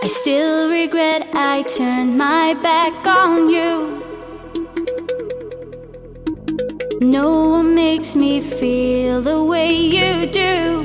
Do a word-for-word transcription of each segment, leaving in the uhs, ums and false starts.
I still regret I turned my back on you. No one makes me feel the way you do.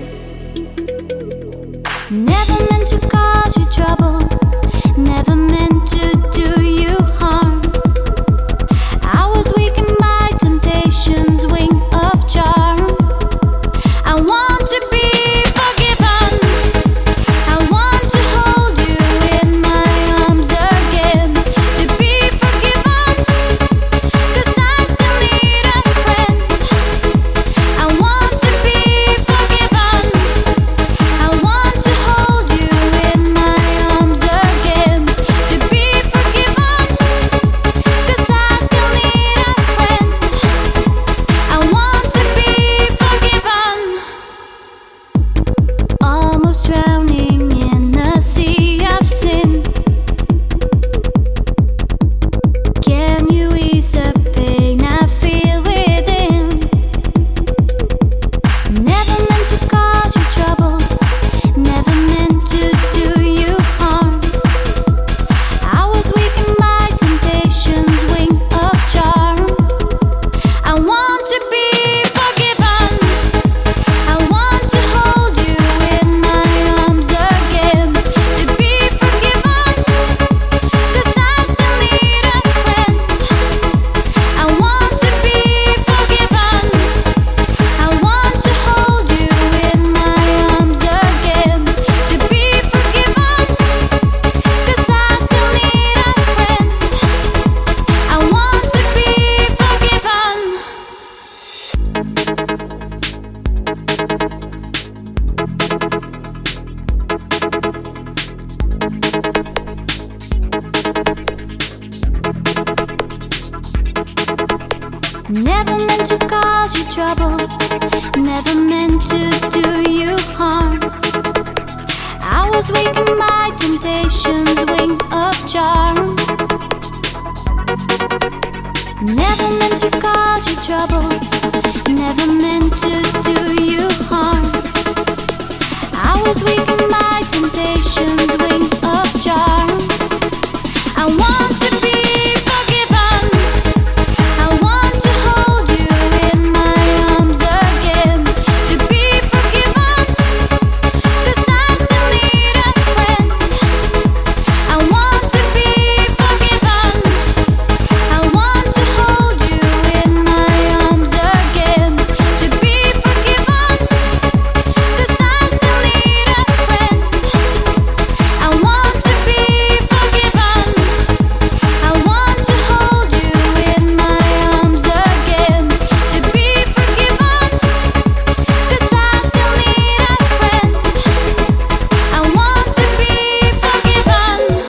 Never meant to cause you trouble, never meant to do you harm. I was weak in my temptation's wing of charm. I want to be forgiven. I want to hold you in my arms again. To be forgiven, 'cause I still need a friend. I want to be forgiven. I want to hold you in my arms again. To be forgiven, 'cause I still need a friend. I want to be forgiven. Almost drowning in a sea of sin. Can you ease the pain I feel within? Never meant to cause you trouble, never meant to do you harm. I was weak in my temptation's wing of charm. I want to be forgiven. I want to hold you in my arms again. To be forgiven, 'cause I still need a friend. I want to be forgiven. I want to hold you in my arms again. To be forgiven, 'cause I still need a friend. I want to be forgiven. Never meant to cause you trouble, never meant to do you harm. I was weak in my temptation's wing of charm. Never meant to cause you trouble, never meant to do you harm. I was weak in my temptation.